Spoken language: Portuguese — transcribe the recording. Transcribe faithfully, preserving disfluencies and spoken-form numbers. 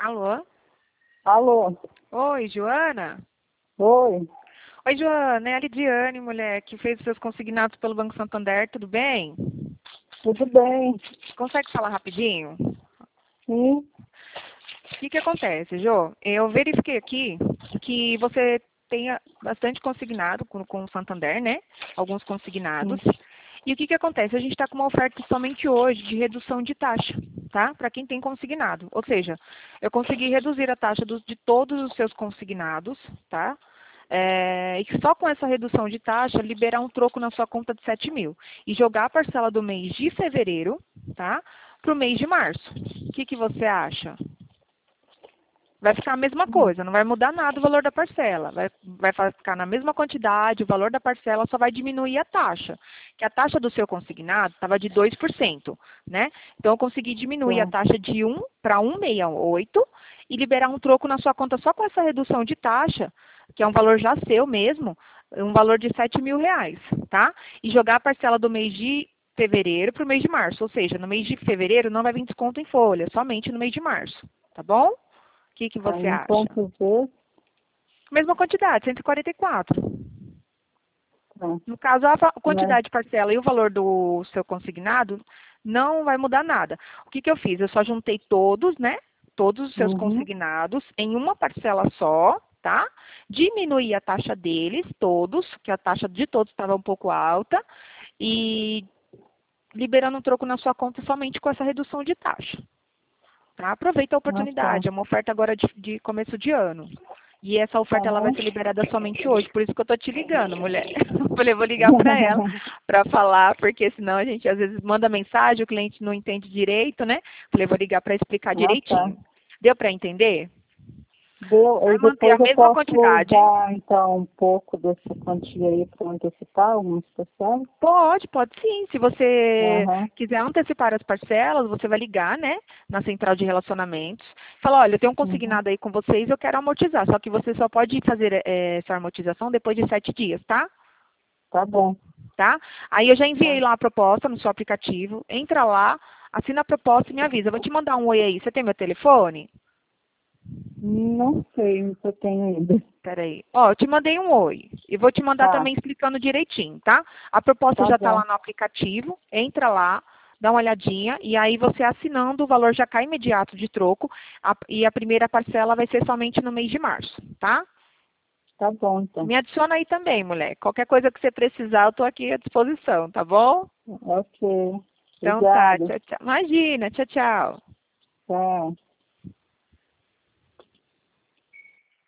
Alô? Alô? Oi, Joana? Oi? Oi, Joana, é a Lidiane, mulher, que fez os seus consignados pelo Banco Santander, tudo bem? Tudo bem? Consegue falar rapidinho? Sim? O que que acontece, Jô? Eu verifiquei aqui que você tem bastante consignado com, com o Santander, né? Alguns consignados. Sim. E o que que acontece? A gente está com uma oferta somente hoje de redução de taxa, tá? Para quem tem consignado. Ou seja, eu consegui reduzir a taxa dos- de todos os seus consignados, tá? É, e só com essa redução de taxa, liberar um troco na sua conta de sete mil. E jogar a parcela do mês de fevereiro, tá? Para o mês de março. O que que você acha? Vai ficar a mesma coisa, não vai mudar nada o valor da parcela. Vai, vai ficar na mesma quantidade, o valor da parcela só vai diminuir a taxa. Que a taxa do seu consignado estava de dois por cento, né? Então eu consegui diminuir a Sim. taxa de um para cento e sessenta e oito e liberar um troco na sua conta só com essa redução de taxa, que é um valor já seu mesmo, um valor de sete mil reais, tá? E jogar a parcela do mês de fevereiro para o mês de março. Ou seja, no mês de fevereiro não vai vir desconto em folha, somente no mês de março, tá bom? O que que Aí, você em acha? quantos dias? Mesma quantidade, cento e quarenta e quatro. Tá. No caso, a va- Né? quantidade de parcela e o valor do seu consignado não vai mudar nada. O que que eu fiz? Eu só juntei todos, né? Todos os seus Uhum. consignados em uma parcela só, tá? Diminuí a taxa deles, todos, que a taxa de todos estava um pouco alta, e liberando um troco na sua conta somente com essa redução de taxa. Tá? Aproveita a Ah, tá. oportunidade, é uma oferta agora de, de começo de ano. E essa oferta ela vai Aham. ser liberada somente hoje, por isso que eu tô te ligando, mulher. Falei, vou ligar para ela para falar, porque senão a gente às vezes manda mensagem, o cliente não entende direito, né? Falei, vou ligar para explicar Ah, tá. direitinho. Deu para entender? Deu. Vai E manter a depois eu mesma posso quantidade. usar, então, um pouco dessa quantia aí para antecipar algum especial? Pode, pode sim. Se você Aham. quiser antecipar as parcelas, você vai ligar, né, na central de relacionamentos. Fala, olha, eu tenho um Uhum. consignado aí com vocês, eu quero amortizar. Só que você só pode fazer eh, essa amortização depois de sete dias, tá? Tá bom. Tá? Aí eu já enviei Tá. lá a proposta no seu aplicativo. Entra lá, assina a proposta e me avisa. Eu vou te mandar um oi aí. Você tem meu telefone? Não sei se eu tenho ainda. Peraí. Ó, eu te mandei um oi. E vou te mandar Tá. também explicando direitinho, tá? A proposta Tá já está bom. lá no aplicativo. Entra lá, dá uma olhadinha. E aí você assinando, o valor já cai imediato de troco. A- e a primeira parcela vai ser somente no mês de março, tá? Tá bom, então. Me adiciona aí também, mulher. Qualquer coisa que você precisar, eu tô aqui à disposição, tá bom? Ok. Então tá, Obrigada. tchau, tchau. Imagina, tchau, tchau. Tchau.